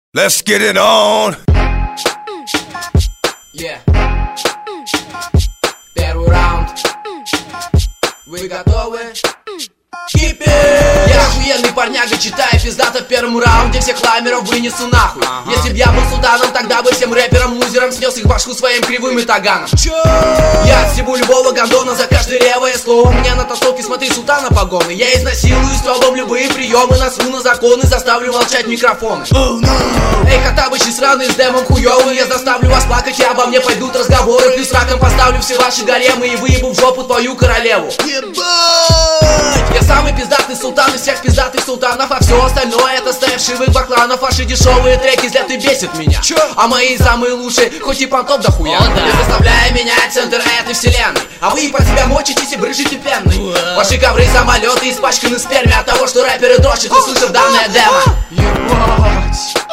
Let's get it on. Yeah. Первый раунд. Вы готовы? Keep it! Я охуенный парняга, читаю пиздато в первом раунде. Всех ламеров вынесу нахуй. Если б я был султаном, тогда бы всем рэперам-лузерам снес их башку своим кривым и таганом. Я отстебу любого гондона за каждое левое слово. Мне на тусовке смотри султана погоны. Я изнасилую стёбом любые приемы. Насру на законы, заставлю молчать микрофоны. Эй, Хаттабычи сраные с демом хуёвый. Я заставлю вас плакать, и обо мне пойдут разговоры. Плюс раком поставлю все ваши гаремы и выебу в жопу твою королеву. Я самый пиздатый султан из всех пиздатых султанов. А все остальное это стаив шивых бакланов. Ваши дешевые треки зря ты бесит меня. А мои самые лучшие, хоть и понтоп да хуя. Не заставляя менять центр этой вселенной. А вы под себя мочитесь и брыжите пенной. Ваши ковры, самолеты испачканы спермой от того, что рэперы дрочат, услышав данное демо. Ебать.